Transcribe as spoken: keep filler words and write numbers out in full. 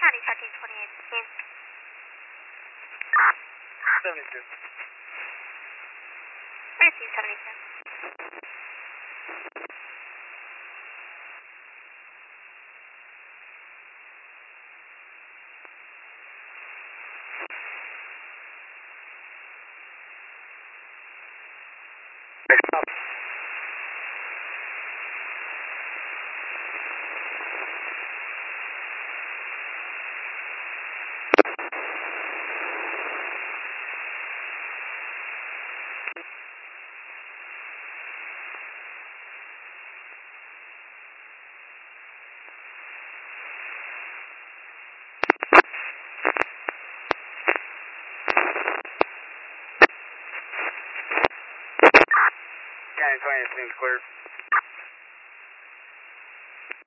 County tracking twenty-eight fifteen. seventy-two. Receive seventy-two. Stop. County twenty-eight seems cleared.